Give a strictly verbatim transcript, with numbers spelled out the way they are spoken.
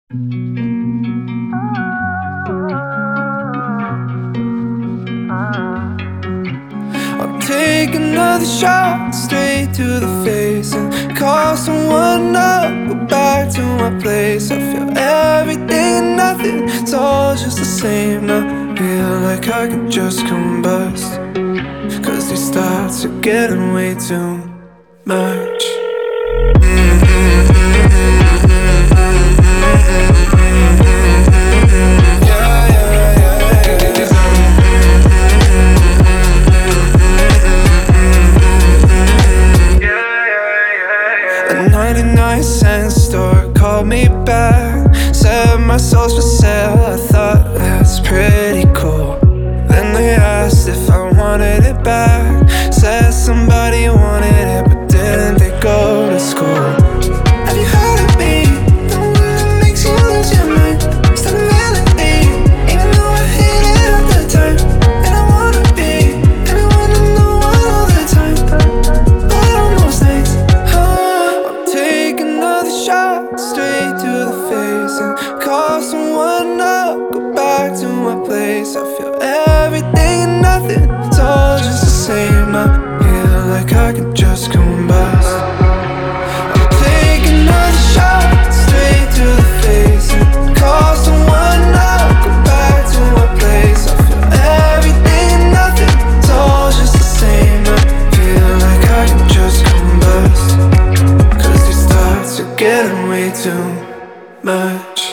I'll take another shot straight to the face and call someone up. Go back to my place. I feel everything and nothing, it's all just the same now. Feel like I could just combust, cause these thoughts are getting way too much. A ninety-nine cent store called me back, said my soul's for sale. I thought that's pretty cool. Then they asked if I wanted it back, said somebody wanted it, but didn't they go to school? Have you heard of me? The one that makes you lose your mind. It's the melody, even though I hate it all the time. And I wanna be everyone in the world all the time, but on most nights, oh, I'll take another shot straight to the face and call someone up. Go back to my place. I feel everything and nothing, it's all just the same. I feel like I could just combust. I'll take another shot straight to the face and call someone up. Go back to my place. I feel everything and nothing, it's all just the same. I feel like I could just combust, cause these thoughts are getting way too much.